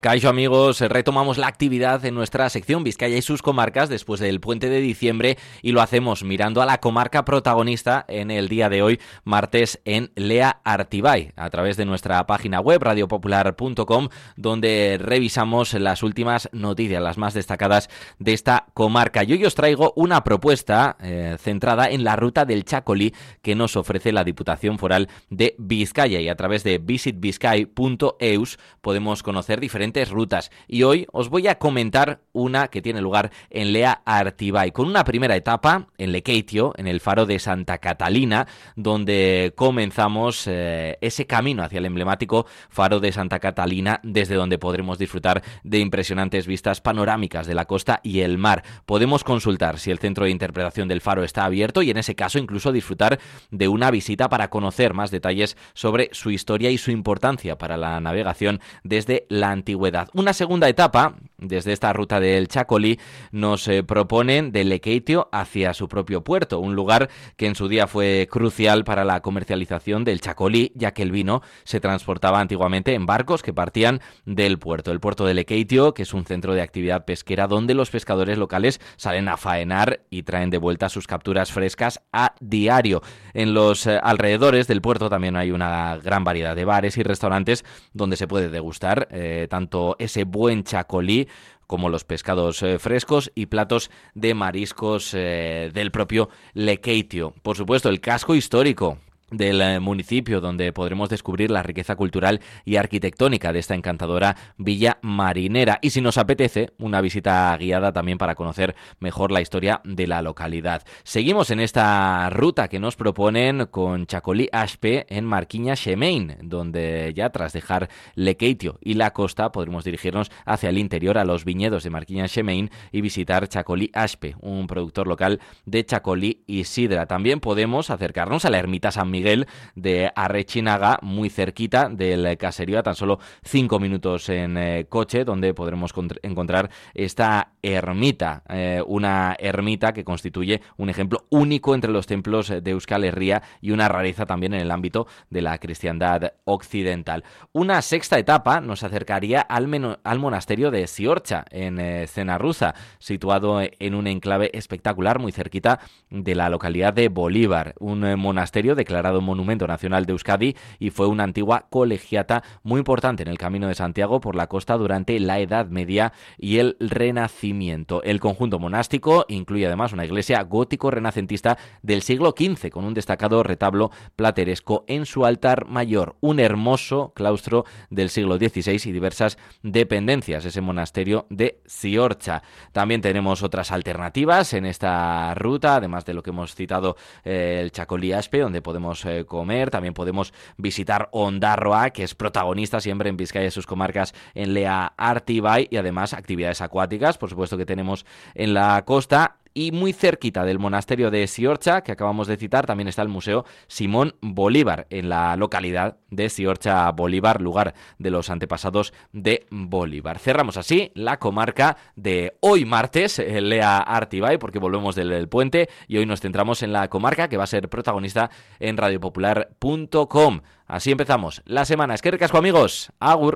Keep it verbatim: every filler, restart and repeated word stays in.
Caixo amigos, retomamos la actividad en nuestra sección Vizcaya y sus comarcas después del puente de diciembre y lo hacemos mirando a la comarca protagonista en el día de hoy, martes, en Lea Artibai, a través de nuestra página web radio popular punto com, donde revisamos las últimas noticias, las más destacadas de esta comarca. Y hoy os traigo una propuesta eh, centrada en la ruta del Chacolí que nos ofrece la Diputación Foral de Vizcaya, y a través de visit vizcay punto eus podemos conocer diferentes rutas, y hoy os voy a comentar una que tiene lugar en Lea Artibai, con una primera etapa en Lekeitio, en el faro de Santa Catalina, donde comenzamos eh, ese camino hacia el emblemático faro de Santa Catalina, desde donde podremos disfrutar de impresionantes vistas panorámicas de la costa y el mar. Podemos consultar si el centro de interpretación del faro está abierto y en ese caso incluso disfrutar de una visita para conocer más detalles sobre su historia y su importancia para la navegación desde la antigüedad. Una segunda etapa, desde esta ruta del Chacolí, nos eh, proponen de Lekeitio hacia su propio puerto, un lugar que en su día fue crucial para la comercialización del Chacolí, ya que el vino se transportaba antiguamente en barcos que partían del puerto. El puerto de Lekeitio, que es un centro de actividad pesquera donde los pescadores locales salen a faenar y traen de vuelta sus capturas frescas a diario. En los eh, alrededores del puerto también hay una gran variedad de bares y restaurantes donde se puede degustar eh, tanto ese buen chacolí como los pescados eh, frescos y platos de mariscos eh, del propio Lekeitio. Por supuesto, el casco histórico del eh, municipio, donde podremos descubrir la riqueza cultural y arquitectónica de esta encantadora villa marinera, y si nos apetece, una visita guiada también para conocer mejor la historia de la localidad. Seguimos en esta ruta que nos proponen con Chacolí Aspe en Marquiña Xemein, donde ya tras dejar Lekeitio y la costa podremos dirigirnos hacia el interior a los viñedos de Marquiña Xemein y visitar Chacolí Aspe, un productor local de chacolí y sidra. También podemos acercarnos a la ermita San Miguel Miguel de Arrechinaga, muy cerquita del caserío, a tan solo cinco minutos en eh, coche, donde podremos encontrar esta ermita, eh, una ermita que constituye un ejemplo único entre los templos de Euskal Herria y una rareza también en el ámbito de la cristiandad occidental. Una sexta etapa nos acercaría al, meno- al monasterio de Ziortza, en eh, Zenarruza, situado en un enclave espectacular muy cerquita de la localidad de Bolívar, un eh, monasterio declarado Monumento Nacional de Euskadi y fue una antigua colegiata muy importante en el Camino de Santiago por la costa durante la Edad Media y el Renacimiento. El conjunto monástico incluye además una iglesia gótico-renacentista del siglo quince con un destacado retablo plateresco en su altar mayor, un hermoso claustro del siglo dieciséis y diversas dependencias, ese monasterio de Ziortza. También tenemos otras alternativas en esta ruta, además de lo que hemos citado, eh, el Chacolí Aspe, donde podemos eh, comer. También podemos visitar Ondarroa, que es protagonista siempre en Vizcaya y sus comarcas en Lea Artibai, y además actividades acuáticas, por supuesto, que tenemos en la costa. Y muy cerquita del monasterio de Ziortza, que acabamos de citar, también está el Museo Simón Bolívar, en la localidad de Ziortza Bolívar, lugar de los antepasados de Bolívar. Cerramos así la comarca de hoy martes, Lea Artibai, porque volvemos del, del puente, y hoy nos centramos en la comarca que va a ser protagonista en radio popular punto com. Así empezamos la semana. Eskerrik asko, amigos. Agur.